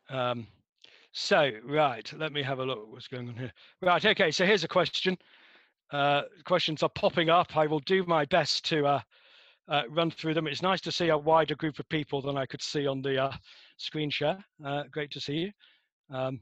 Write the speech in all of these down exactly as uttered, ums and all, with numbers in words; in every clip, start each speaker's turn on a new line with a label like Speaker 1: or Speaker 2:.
Speaker 1: Um, so, right, let me have a look what's going on here. Right, okay, so here's a question. Uh, questions are popping up. I will do my best to uh, uh, run through them. It's nice to see a wider group of people than I could see on the uh, screen share. Uh, great to see you. Um,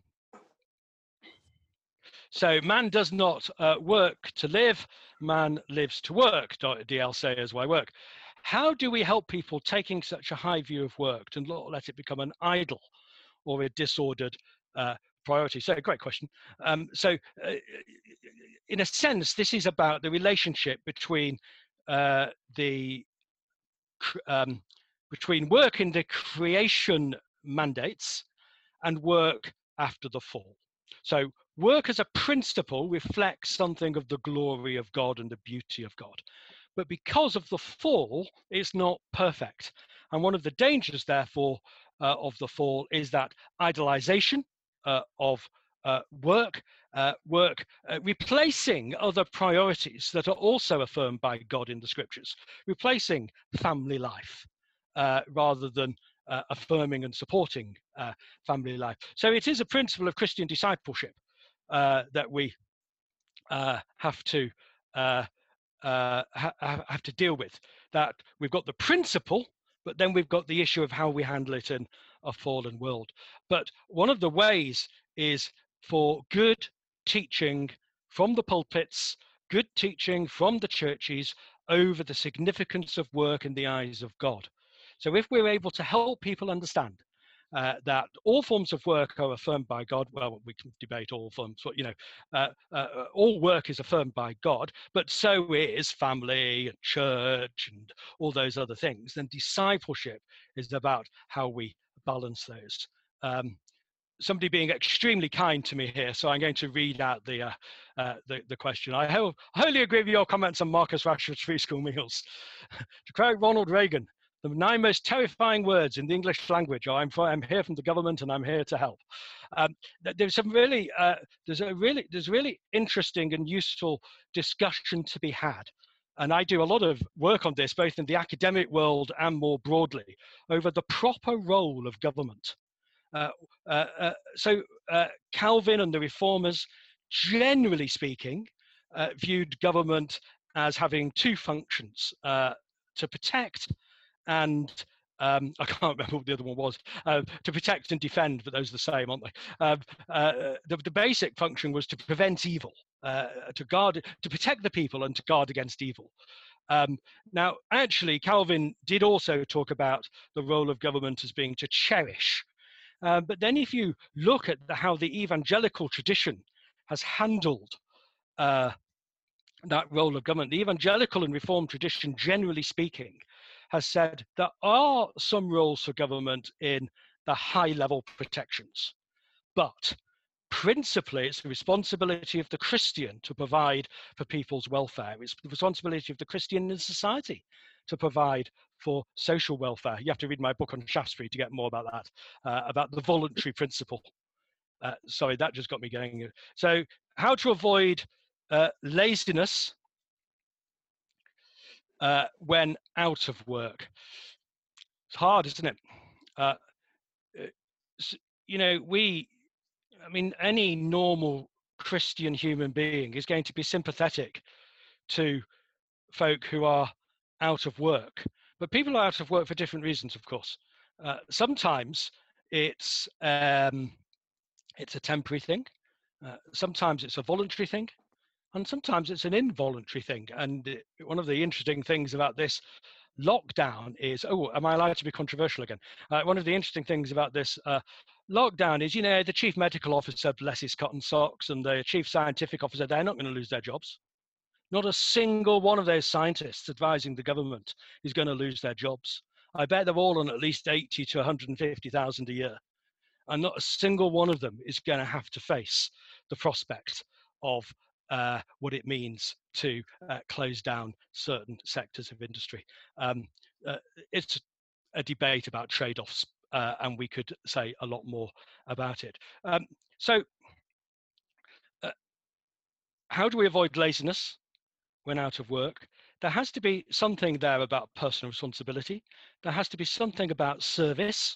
Speaker 1: so man does not uh, work to live, man lives to work, D L says why work. How do we help people taking such a high view of work and not let it become an idol or a disordered uh, priority? So great question. Um, so uh, in a sense, this is about the relationship between uh, the um, between work in the creation mandates and work after the fall. So work as a principle reflects something of the glory of God and the beauty of God. But because of the fall, it's not perfect. And one of the dangers, therefore, uh, of the fall is that idolization uh, of uh, work, uh, work uh, replacing other priorities that are also affirmed by God in the scriptures, replacing family life uh, rather than uh, affirming and supporting uh, family life. So it is a principle of Christian discipleship uh, that we uh, have to uh, uh, ha have to deal with. That we've got the principle, but then we've got the issue of how we handle it in a fallen world. But one of the ways is for good teaching from the pulpits, good teaching from the churches over the significance of work in the eyes of God. So if we're able to help people understand uh, that all forms of work are affirmed by God. Well, we can debate all forms, but you know, uh, uh, all work is affirmed by God, but so is family and church and all those other things. Then discipleship is about how we balance those. Um, somebody being extremely kind to me here, so I'm going to read out the uh, uh, the, the question. I wholly agree with your comments on Marcus Rashford's free school meals. To quote Ronald Reagan, the nine most terrifying words in the English language are I'm, I'm here from the government and I'm here to help. Um, there's some really, uh, there's a really, there's really interesting and useful discussion to be had. And I do a lot of work on this, both in the academic world and more broadly, over the proper role of government. Uh, uh, uh, so uh, Calvin and the reformers, generally speaking, uh, viewed government as having two functions, uh, to protect and um, I can't remember what the other one was, uh, to protect and defend, but those are the same, aren't they? Uh, uh, the, the basic function was to prevent evil, uh, to guard, to protect the people and to guard against evil. Um, now, actually, Calvin did also talk about the role of government as being to cherish. Uh, but then if you look at the, how the evangelical tradition has handled uh, that role of government, the evangelical and reformed tradition, generally speaking, has said there are some roles for government in the high level protections, but principally it's the responsibility of the Christian to provide for people's welfare. It's the responsibility of the Christian in society to provide for social welfare. You have to read my book on Shaftesbury to get more about that, uh, about the voluntary principle. Uh, sorry, that just got me going. So how to avoid uh, laziness uh, when out of work. It's hard, isn't it? Uh, you know, we, I mean, any normal Christian human being is going to be sympathetic to folk who are out of work. But people are out of work for different reasons, of course. Uh, sometimes it's um, it's a temporary thing. Uh, sometimes it's a voluntary thing. And sometimes it's an involuntary thing. And it, one of the interesting things about this lockdown is, oh, am I allowed to be controversial again? Uh, one of the interesting things about this uh, lockdown is, you know, the chief medical officer, bless his cotton socks, and the chief scientific officer, they're not going to lose their jobs. Not a single one of those scientists advising the government is going to lose their jobs. I bet they're all on at least eighty to one hundred fifty thousand a year. And not a single one of them is going to have to face the prospect of uh, what it means to uh, close down certain sectors of industry. Um, uh, it's a debate about trade-offs, uh, and we could say a lot more about it. Um, so uh, how do we avoid laziness when out of work? There has to be something there about personal responsibility. There has to be something about service.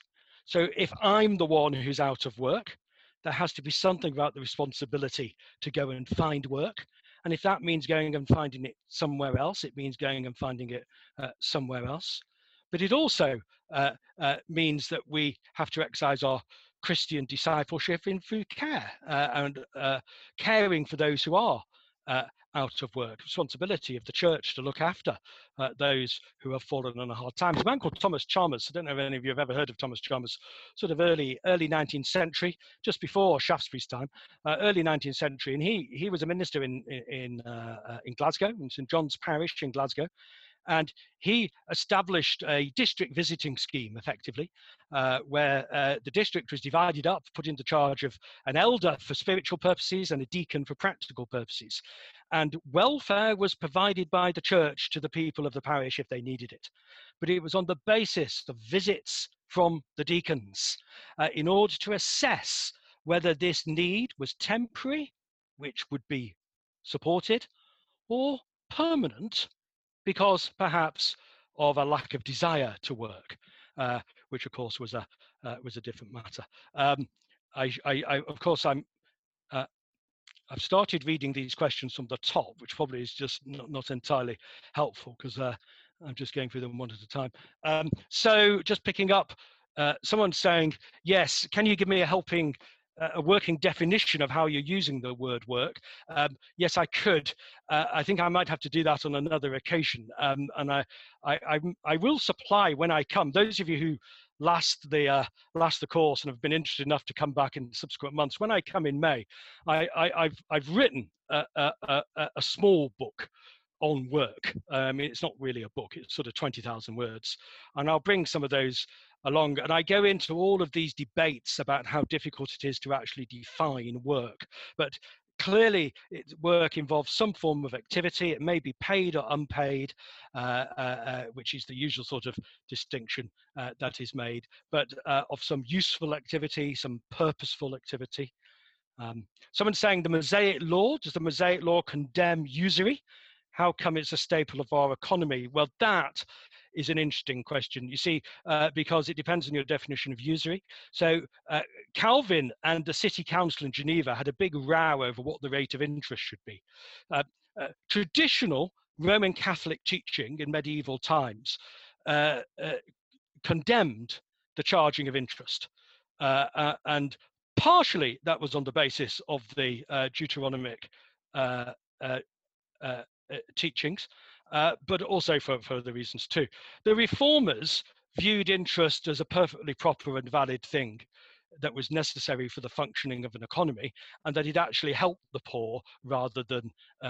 Speaker 1: So if I'm the one who's out of work, there has to be something about the responsibility to go and find work. And if that means going and finding it somewhere else, it means going and finding it uh, somewhere else. But it also uh, uh, means that we have to exercise our Christian discipleship in through care uh, and uh, caring for those who are uh, out of work. Responsibility of the church to look after uh, those who have fallen on a hard time. There's a man called Thomas Chalmers. I don't know if any of you have ever heard of Thomas Chalmers. Sort of early early nineteenth century, just before Shaftesbury's time, uh, early nineteenth century, and he he was a minister in in uh, uh, in Glasgow, in St John's Parish in Glasgow. And he established a district visiting scheme, effectively, uh, where uh, the district was divided up, put into charge of an elder for spiritual purposes and a deacon for practical purposes. And welfare was provided by the church to the people of the parish if they needed it. But it was on the basis of visits from the deacons uh, in order to assess whether this need was temporary, which would be supported, or permanent, because perhaps of a lack of desire to work, uh, which of course was a uh, was a different matter. Um, I, I, I, of course, I'm. Uh, I've started reading these questions from the top, which probably is just not, not entirely helpful because uh, I'm just going through them one at a time. Um, so, just picking up, uh, someone saying, "Yes, can you give me a helping?" a working definition of how you're using the word work. Um, yes, I could. Uh, I think I might have to do that on another occasion. Um, and I, I, I, I will supply when I come. Those of you who last the uh, last the course and have been interested enough to come back in subsequent months, when I come in May, I, I, I've I've written a, a, a, a small book on work. I mean, it's not really a book, it's sort of twenty thousand words. And I'll bring some of those along. And I go into all of these debates about how difficult it is to actually define work. But clearly, it, work involves some form of activity. It may be paid or unpaid, uh, uh, uh, which is the usual sort of distinction uh, that is made, but uh, of some useful activity, some purposeful activity. Um, someone's saying the Mosaic Law, does the Mosaic Law condemn usury? How come it's a staple of our economy? Well, that is an interesting question, you see, uh, because it depends on your definition of usury. So uh, Calvin and the city council in Geneva had a big row over what the rate of interest should be. Uh, uh, traditional Roman Catholic teaching in medieval times uh, uh, condemned the charging of interest. Uh, uh, and partially that was on the basis of the uh, Deuteronomic uh, uh, uh, uh, teachings, uh, but also for, for other reasons too. The reformers viewed interest as a perfectly proper and valid thing that was necessary for the functioning of an economy, and that it actually helped the poor rather than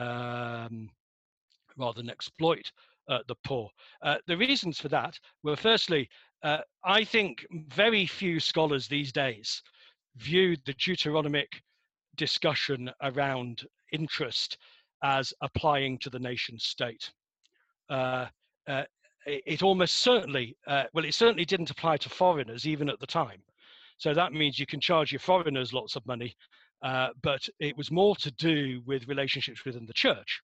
Speaker 1: um, rather than exploit uh, the poor. Uh, the reasons for that were, firstly, uh, I think very few scholars these days viewed the Deuteronomic discussion around interest as applying to the nation state. Uh, uh, it, it almost certainly, uh, well, it certainly didn't apply to foreigners even at the time. So that means you can charge your foreigners lots of money, uh, but it was more to do with relationships within the church.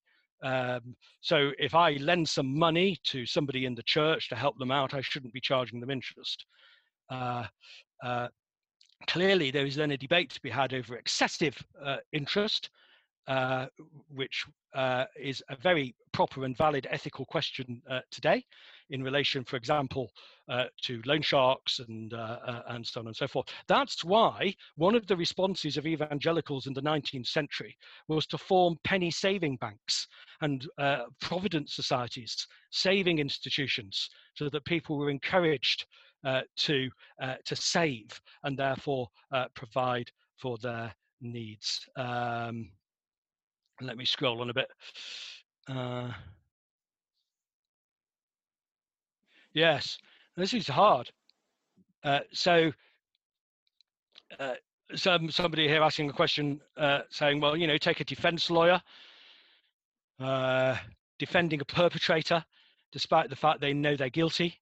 Speaker 1: Um, so if I lend some money to somebody in the church to help them out, I shouldn't be charging them interest. Uh, uh, clearly, there is then a debate to be had over excessive uh, interest, uh, which uh, is a very proper and valid ethical question uh, today in relation, for example, uh, to loan sharks and, uh, uh, and so on and so forth. That's why one of the responses of evangelicals in the nineteenth century was to form penny saving banks and uh, provident societies, saving institutions, so that people were encouraged uh, to, uh, to save and therefore uh, provide for their needs. Um, let me scroll on a bit. Uh, yes, this is hard. Uh, so, uh, some somebody here asking a question, uh, saying, "Well, you know, take a defense lawyer uh, defending a perpetrator, despite the fact they know they're guilty,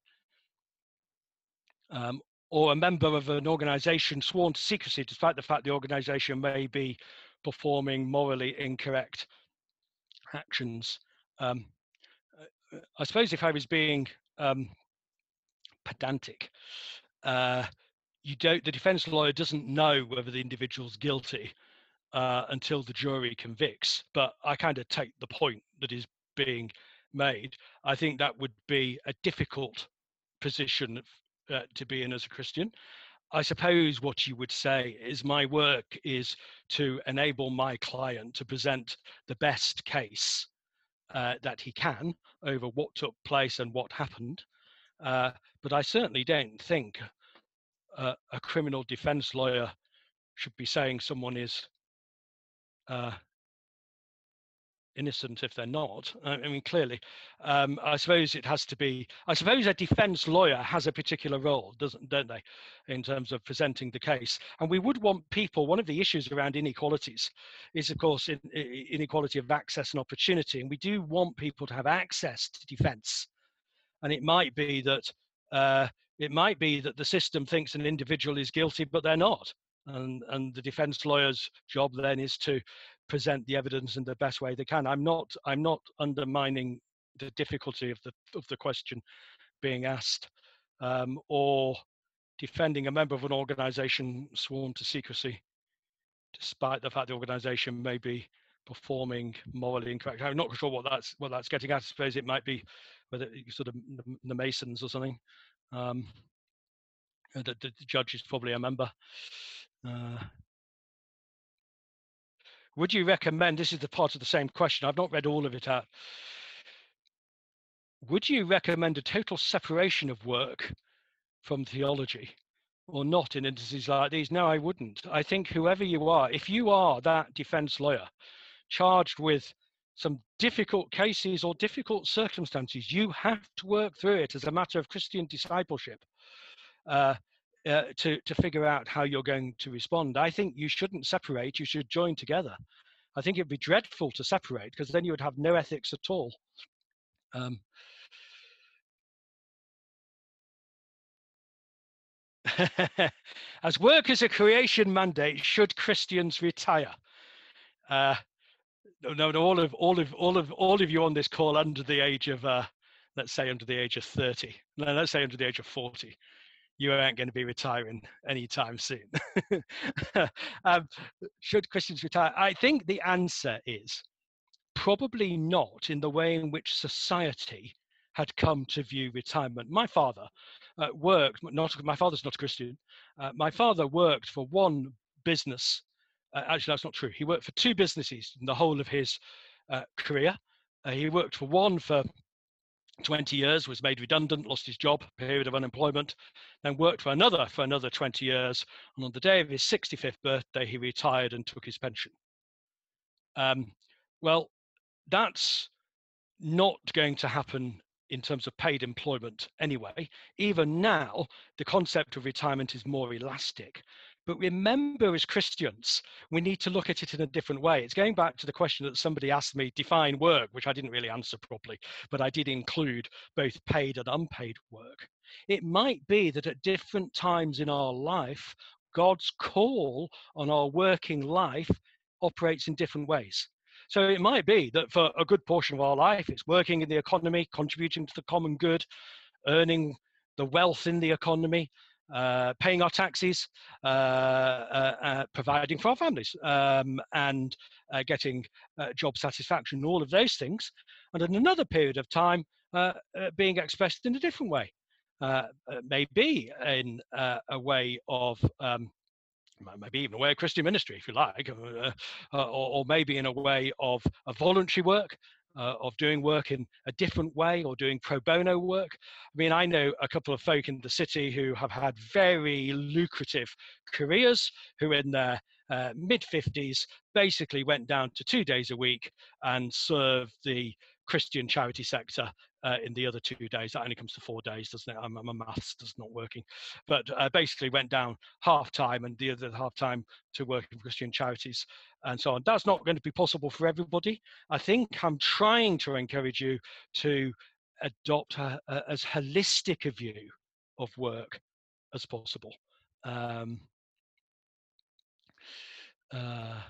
Speaker 1: um, or a member of an organisation sworn to secrecy, despite the fact the organisation may be performing morally incorrect actions." Um, I suppose if I was being um, pedantic, uh, you don't. The defence lawyer doesn't know whether the individual's guilty uh, until the jury convicts. But I kind of take the point that is being made. I think that would be a difficult position uh, to be in as a Christian. I suppose what you would say is my work is to enable my client to present the best case uh, that he can over what took place and what happened. Uh, but I certainly don't think uh, a criminal defense lawyer should be saying someone is uh, innocent if they're not. I mean, clearly, um, I suppose it has to be. I suppose a defence lawyer has a particular role, doesn't don't they, in terms of presenting the case? And we would want people. One of the issues around inequalities is, of course, in, in, inequality of access and opportunity, and we do want people to have access to defence. And it might be that uh, it might be that the system thinks an individual is guilty, but they're not. And, and the defense lawyer's job then is to present the evidence in the best way they can. I'm not I'm not undermining the difficulty of the of the question being asked, um, or defending a member of an organization sworn to secrecy, despite the fact the organization may be performing morally incorrect. I'm not sure what that's what that's getting at. I suppose it might be whether sort of the Masons or something. Um, the, the judge is probably a member. Uh, would you recommend, this is the part of the same question, I've not read all of it out. Would you recommend a total separation of work from theology or not in instances like these? No, I wouldn't. I think whoever you are, if you are that defense lawyer charged with some difficult cases or difficult circumstances, you have to work through it as a matter of Christian discipleship. Uh, uh, to, to figure out how you're going to respond. I think you shouldn't separate, you should join together. I think it'd be dreadful to separate because then you would have no ethics at all. Um, as work as a creation mandate, should Christians retire? Uh, no, no, all of all of all of all of you on this call under the age of, uh, let's say, under the age of thirty. No, let's say under the age of forty. You aren't going to be retiring anytime soon. um, should Christians retire? I think the answer is probably not in the way in which society had come to view retirement. My father uh, worked, not my father's not a Christian, uh, my father worked for one business. Uh, actually, that's not true. He worked for two businesses in the whole of his uh, career. Uh, he worked for one for twenty years, was made redundant, lost his job, period of unemployment, then worked for another for another twenty years. And on the day of his sixty-fifth birthday, he retired and took his pension. Um, well, that's not going to happen in terms of paid employment anyway. Even now, the concept of retirement is more elastic. But remember, as Christians, we need to look at it in a different way. It's going back to the question that somebody asked me, define work, which I didn't really answer properly, but I did include both paid and unpaid work. It might be that at different times in our life, God's call on our working life operates in different ways. So it might be that for a good portion of our life, it's working in the economy, contributing to the common good, earning the wealth in the economy, uh, paying our taxes, uh, uh, uh, providing for our families, um, and uh, getting uh, job satisfaction, all of those things. And in another period of time, uh, uh, being expressed in a different way, uh, uh, maybe in uh, a way of um, maybe even a way of Christian ministry, if you like, uh, uh, or, or maybe in a way of, of voluntary work, uh, of doing work in a different way, or doing pro bono work. I mean, I know a couple of folk in the city who have had very lucrative careers, who in their uh, mid fifties basically went down to two days a week and served the Christian charity sector uh, in the other two days. That only comes to four days, doesn't it? I'm, I'm a maths that's not working, but uh, basically went down half time and the other half time to work with Christian charities and so on. That's not going to be possible for everybody. I think I'm trying to encourage you to adopt a, a, as holistic a view of work as possible. Um, uh,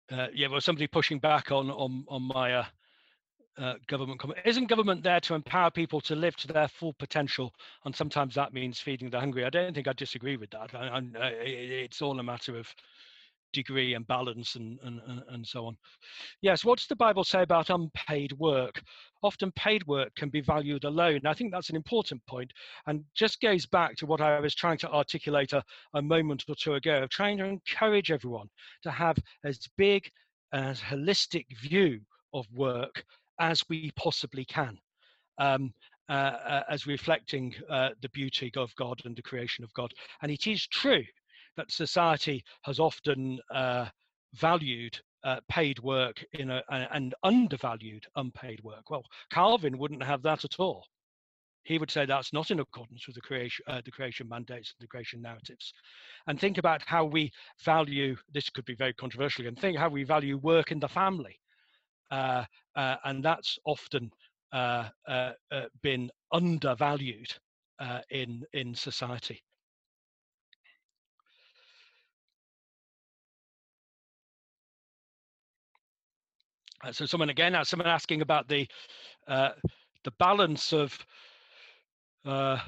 Speaker 1: Uh, yeah, well, somebody pushing back on on on my uh, uh, government comment. Isn't government there to empower people to live to their full potential? And sometimes that means feeding the hungry. I don't think I disagree with that. I, I, it's all a matter of degree and balance and, and, and so on. Yes, what does the Bible say about unpaid work? Often paid work can be valued alone. I think that's an important point, and just goes back to what I was trying to articulate a, a moment or two ago, of trying to encourage everyone to have as big as holistic view of work as we possibly can, um, uh, uh, as reflecting uh, the beauty of God and the creation of God. And it is true that society has often uh, valued uh, paid work in a, and undervalued unpaid work. Well, Calvin wouldn't have that at all. He would say that's not in accordance with the creation, uh, the creation mandates and the creation narratives. And think about how we value, this could be very controversial, and think how we value work in the family. Uh, uh, and that's often uh, uh, uh, been undervalued uh, in, in society. Uh, so someone again, uh, someone asking about the uh, the balance of uh,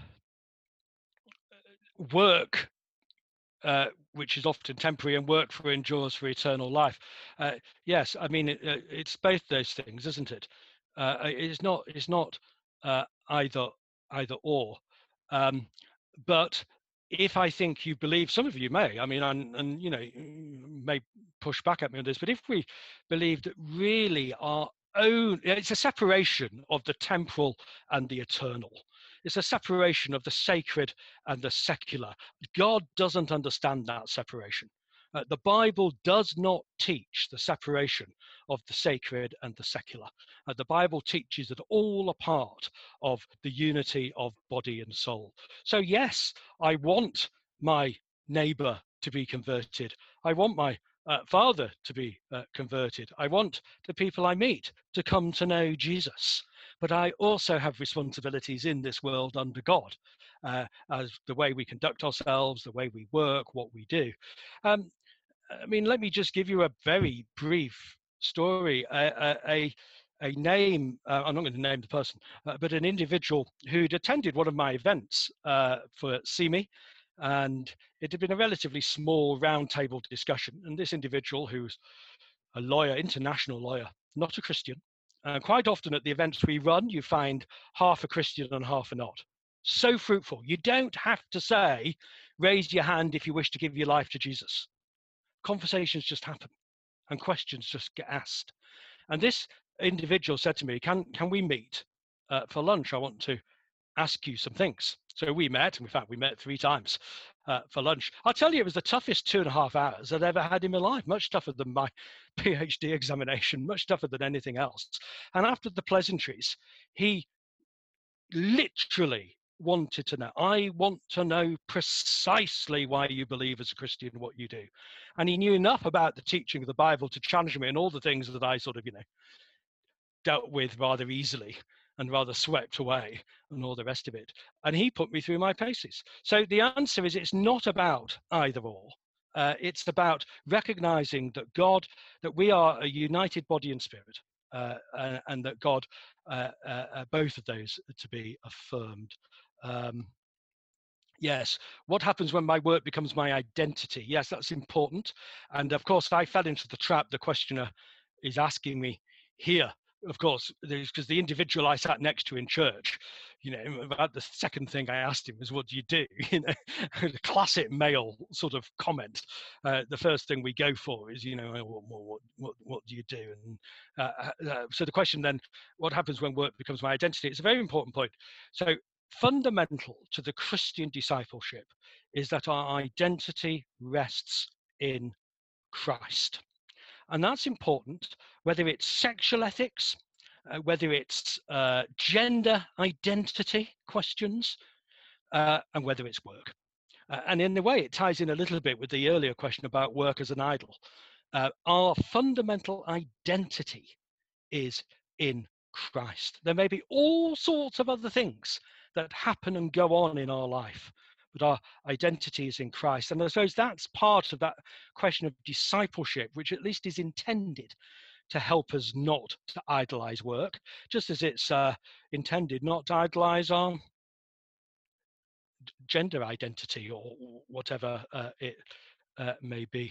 Speaker 1: work, uh, which is often temporary, and work for endures for eternal life. Uh, yes, I mean it, uh, it's both those things, isn't it? Uh, it's not it's not uh, either either or. Um, but if I think you believe, some of you may, I mean, and, and you know, may push back at me on this, but if we believe that really our own, it's a separation of the temporal and the eternal. It's a separation of the sacred and the secular. God doesn't understand that separation. Uh, the Bible does not teach the separation of the sacred and the secular. Uh, the Bible teaches that all are part of the unity of body and soul. So yes, I want my neighbor to be converted. I want my uh, father to be uh, converted. I want the people I meet to come to know Jesus. But I also have responsibilities in this world under God, uh, as the way we conduct ourselves, the way we work, what we do. Um, I mean, let me just give you a very brief story. A, a, a name, uh, I'm not going to name the person, uh, but an individual who'd attended one of my events uh, for C M E, and it had been a relatively small roundtable discussion. And this individual, who's a lawyer, international lawyer, not a Christian, uh, quite often at the events we run, you find half a Christian and half a not. So fruitful. You don't have to say, raise your hand if you wish to give your life to Jesus. Conversations just happen and questions just get asked. And this individual said to me, can, can we meet uh, for lunch? I want to ask you some things. So we met, and in fact, we met three times uh, for lunch. I'll tell you, it was the toughest two and a half hours I'd ever had in my life, much tougher than my PhD examination, much tougher than anything else. And after the pleasantries, he literally wanted to know, I want to know precisely why you believe as a Christian what you do. And he knew enough about the teaching of the Bible to challenge me and all the things that I sort of, you know, dealt with rather easily and rather swept away and all the rest of it. And he put me through my paces. So the answer is, it's not about either or. Uh, it's about recognizing that God, that we are a united body and spirit, uh, and, and that God, uh, uh, uh, both of those to be affirmed. Um, yes, what happens when my work becomes my identity? Yes, that's important. And of course, I fell into the trap the questioner is asking me here. Of course, because the individual I sat next to in church, you know, about the second thing I asked him was, "What do you do?" You know, the classic male sort of comment. Uh, the first thing we go for is, you know, what what what, what do you do? And uh, uh, so the question then, what happens when work becomes my identity? It's a very important point. So fundamental to the Christian discipleship is that our identity rests in Christ. And that's important, whether it's sexual ethics, uh, whether it's uh, gender identity questions, uh, and whether it's work. Uh, and in a way, it ties in a little bit with the earlier question about work as an idol. Uh, our fundamental identity is in Christ. There may be all sorts of other things that happen and go on in our life, but our identity is in Christ. And I suppose that's part of that question of discipleship, which at least is intended to help us not to idolize work, just as it's uh, intended not to idolize our gender identity or whatever uh, it uh, may be.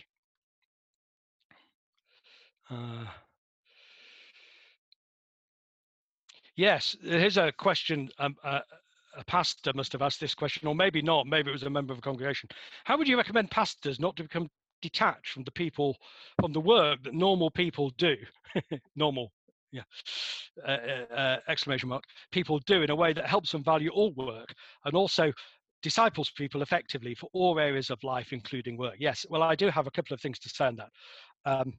Speaker 1: Uh, yes, here's a question. Um, uh, a pastor must have asked this question, or maybe not. Maybe it was a member of a congregation. How would you recommend pastors not to become detached from the people, from the work that normal people do? Normal, yeah, uh, uh, exclamation mark. People do in a way that helps them value all work and also disciples people effectively for all areas of life, including work. Yes, well, I do have a couple of things to say on that. Um,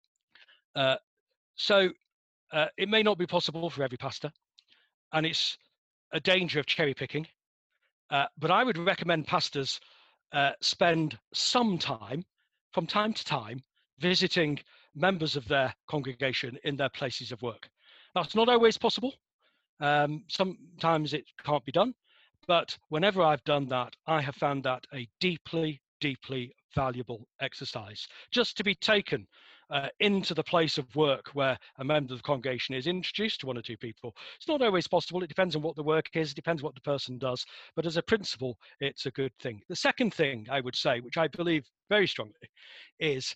Speaker 1: uh, so uh, it may not be possible for every pastor, and it's a danger of cherry picking. Uh, but I would recommend pastors uh, spend some time, from time to time, visiting members of their congregation in their places of work. That's not always possible. Um, sometimes it can't be done. But whenever I've done that, I have found that a deeply, deeply valuable exercise. Just to be taken uh, into the place of work where a member of the congregation is introduced to one or two people. It's not always possible. It depends on what the work is. It depends what the person does. But as a principle, it's a good thing. The second thing I would say, which I believe very strongly, is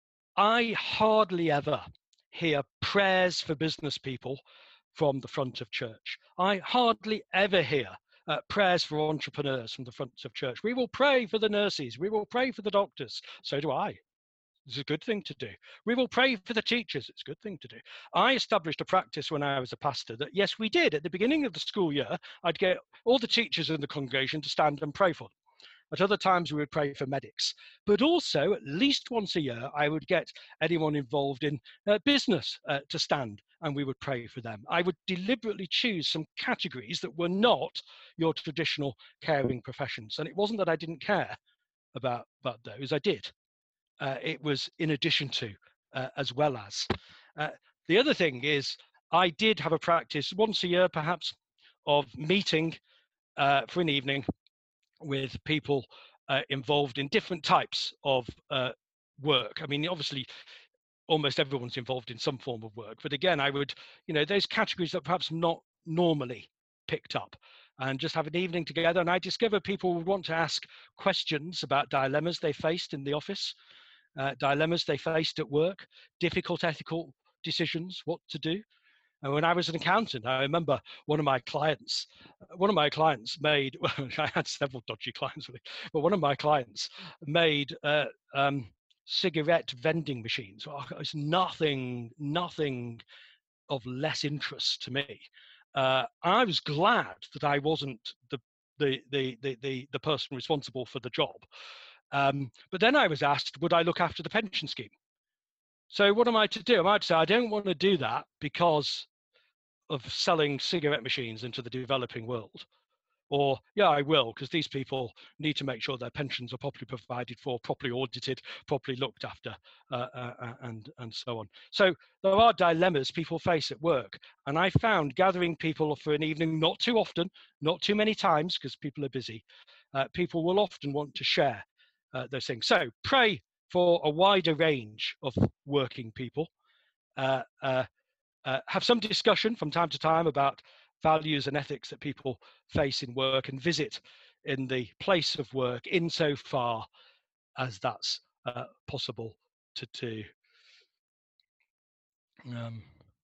Speaker 1: I hardly ever hear prayers for business people from the front of church. I hardly ever hear uh, prayers for entrepreneurs from the front of church. We will pray for the nurses. We will pray for the doctors. So do I. It's a good thing to do. We will pray for the teachers. It's a good thing to do. I established a practice when I was a pastor that, yes, we did. At the beginning of the school year, I'd get all the teachers in the congregation to stand and pray for them. At other times, we would pray for medics. But also, at least once a year, I would get anyone involved in uh, business uh, to stand, and we would pray for them. I would deliberately choose some categories that were not your traditional caring professions. And it wasn't that I didn't care about, about those, I did. Uh, it was in addition to, uh, as well as. Uh, the other thing is, I did have a practice once a year, perhaps, of meeting uh, for an evening with people uh, involved in different types of uh, work. I mean, obviously, almost everyone's involved in some form of work. But again, I would, you know, those categories that perhaps not normally picked up, and just have an evening together. And I discovered people would want to ask questions about dilemmas they faced in the office, uh, dilemmas they faced at work, difficult ethical decisions, what to do. And when I was an accountant, I remember one of my clients, one of my clients made, well, I had several dodgy clients, really, but one of my clients made uh, um, cigarette vending machines. Well, it's nothing, nothing of less interest to me. Uh, I was glad that I wasn't the, the, the, the, the, the person responsible for the job. Um, but then I was asked, would I look after the pension scheme? So what am I to do? Am I to say, I don't want to do that because of selling cigarette machines into the developing world? Or, yeah, I will, because these people need to make sure their pensions are properly provided for, properly audited, properly looked after, uh, uh, and, and so on. So there are dilemmas people face at work. And I found gathering people for an evening, not too often, not too many times, because people are busy, uh, people will often want to share uh, those things. So pray for a wider range of working people. Uh, uh, uh, have some discussion from time to time about values and ethics that people face in work, and visit in the place of work insofar as that's uh, possible to do. Um,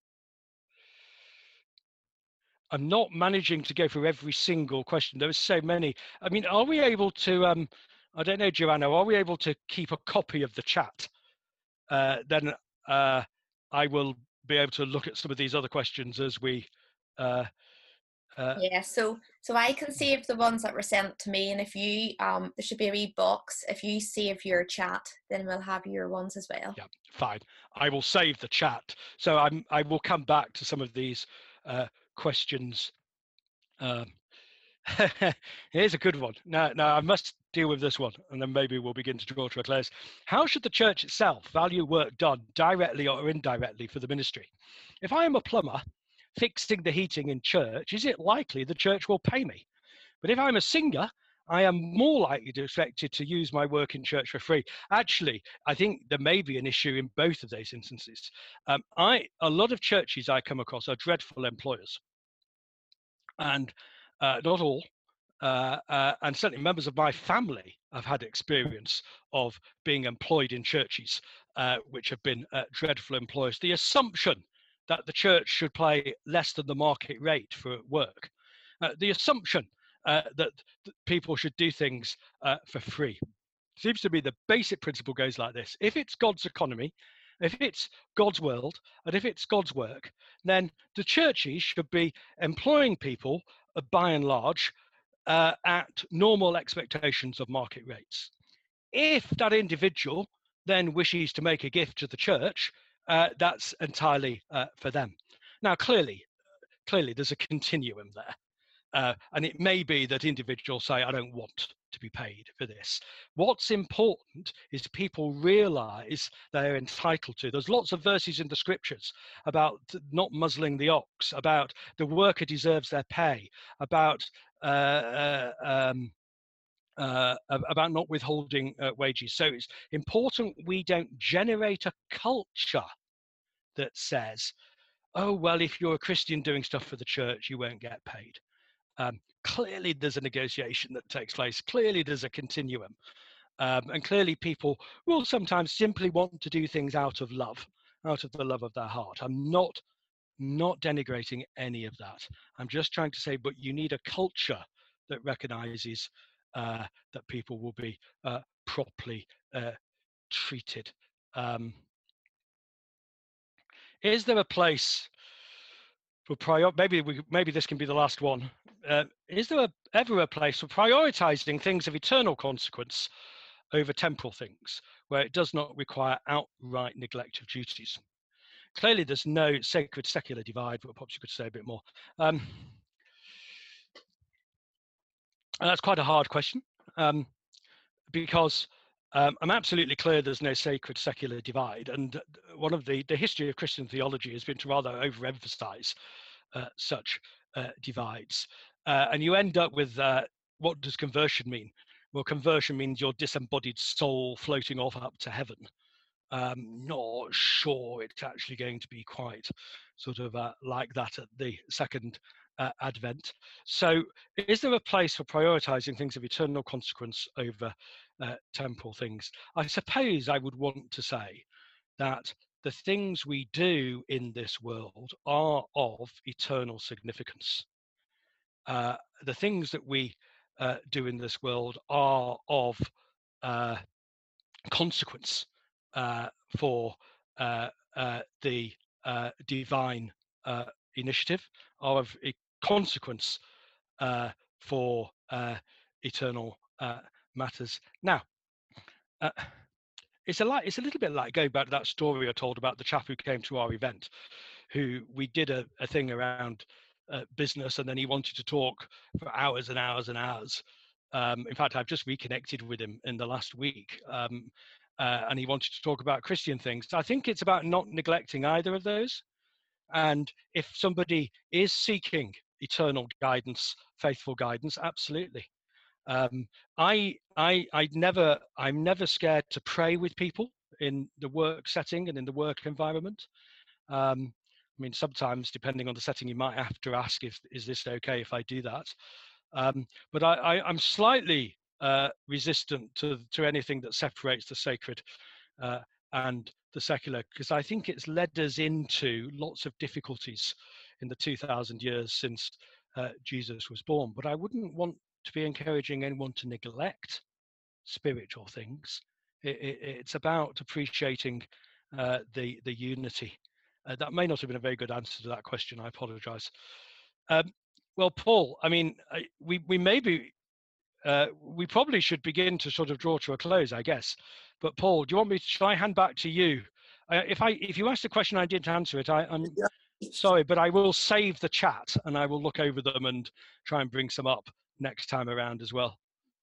Speaker 1: I'm not managing to go through every single question. There are so many. I mean, are we able to, um, I don't know, Joanna, are we able to keep a copy of the chat? Uh, then uh, I will be able to look at some of these other questions as we uh, Uh,
Speaker 2: yeah, so so I can save the ones that were sent to me, and if you um there should be a wee box. If you save your chat, then we'll have your ones as well.
Speaker 1: Yeah, fine. I will save the chat. So I'm I will come back to some of these uh, questions. Um, here's a good one. Now, now I must deal with this one, and then maybe we'll begin to draw to a close. How should the church itself value work done directly or indirectly for the ministry? If I am a plumber fixing the heating in church, is it likely the church will pay me? But if I'm a singer I am more likely to expected to use my work in church for free. Actually, I think there may be an issue in both of those instances. Um, I a lot of churches I come across are dreadful employers, and uh, not all. Uh, uh, and certainly members of my family have had experience of being employed in churches uh, which have been uh, dreadful employers. The assumption that the church should pay less than the market rate for work, uh, the assumption uh, that, that people should do things uh, for free. Seems to me the basic principle goes like this: if it's God's economy, if it's God's world, and if it's God's work, then the churches should be employing people uh, by and large uh, at normal expectations of market rates. If that individual then wishes to make a gift to the church, uh, that's entirely uh, for them. Now, clearly, clearly there's a continuum there. Uh, and it may be that individuals say, I don't want to be paid for this. What's important is people realize they're entitled to. There's lots of verses in the scriptures about not muzzling the ox, about the worker deserves their pay, about uh, uh, um, uh, about not withholding uh, wages. So it's important we don't generate a culture that says, oh, well, if you're a Christian doing stuff for the church, you won't get paid. Um, clearly, there's a negotiation that takes place. Clearly, there's a continuum. Um, and clearly, people will sometimes simply want to do things out of love, out of the love of their heart. I'm not, not denigrating any of that. I'm just trying to say, but you need a culture that recognizes uh, that people will be uh, properly uh, treated. Um, is there a place for prior? Maybe we, maybe this can be the last one. Uh, is there a, ever a place for prioritizing things of eternal consequence over temporal things, where it does not require outright neglect of duties? Clearly, there's no sacred secular divide, but perhaps you could say a bit more. Um, and that's quite a hard question, um, because um, I'm absolutely clear there's no sacred secular divide. And one of the, the history of Christian theology has been to rather overemphasize uh, such uh, divides. Uh, and you end up with, uh, what does conversion mean? Well, conversion means your disembodied soul floating off up to heaven. Um, not sure it's actually going to be quite sort of uh, like that at the second uh, advent. So is there a place for prioritizing things of eternal consequence over uh, temporal things? I suppose I would want to say that the things we do in this world are of eternal significance. Uh, the things that we uh, do in this world are of uh, consequence uh, for uh, uh, the uh, divine uh, initiative, are of a consequence uh, for uh, eternal uh, matters. Now, uh, it's a like, it's a little bit like going back to that story I told about the chap who came to our event, who we did a, a thing around uh, business, and then he wanted to talk for hours and hours and hours. Um, in fact, I've just reconnected with him in the last week, um, uh, and he wanted to talk about Christian things. I think it's about not neglecting either of those. And if somebody is seeking eternal guidance, faithful guidance, absolutely. Um, I, I, I never, I'm never scared to pray with people in the work setting and in the work environment. Um, I mean, sometimes, depending on the setting, you might have to ask, if, is this okay if I do that? Um, but I, I, I'm slightly uh, resistant to, to anything that separates the sacred uh, and the secular, because I think it's led us into lots of difficulties in the two thousand years since uh, Jesus was born. But I wouldn't want to be encouraging anyone to neglect spiritual things. It, it, it's about appreciating uh, the, the unity. Uh, that may not have been a very good answer to that question. I apologize. Um, well, Paul, I mean, I, we, we maybe, uh, we probably should begin to sort of draw to a close, I guess. But Paul, do you want me to, shall I hand back to you? Uh, if I, if you asked a question, I didn't answer it, I, I'm yeah. sorry, but I will save the chat and I will look over them and try and bring some up next time around as well.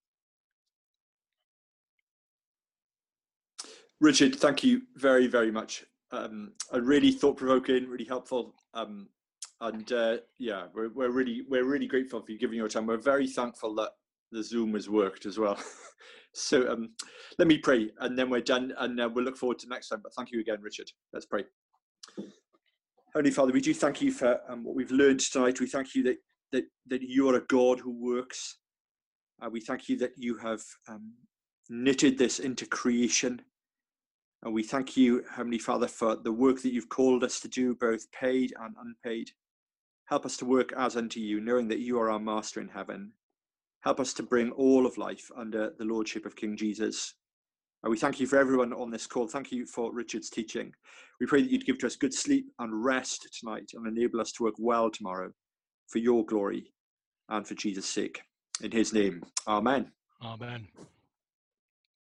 Speaker 3: Richard, thank you very, very much. Um, and really thought-provoking, really helpful. Um, and uh, yeah, we're, we're really we're really grateful for you giving your time. We're very thankful that the Zoom has worked as well. So um, let me pray, and then we're done, and uh, we'll look forward to next time. But thank you again, Richard. Let's pray. Heavenly Father, we do thank you for um, what we've learned tonight. We thank you that that, that you are a God who works. Uh, we thank you that you have um, knitted this into creation. And we thank you, Heavenly Father, for the work that you've called us to do, both paid and unpaid. Help us to work as unto you, knowing that you are our master in heaven. Help us to bring all of life under the lordship of King Jesus. And we thank you for everyone on this call. Thank you for Richard's teaching. We pray that you'd give to us good sleep and rest tonight and enable us to work well tomorrow for your glory and for Jesus' sake. In his name, amen.
Speaker 1: Amen.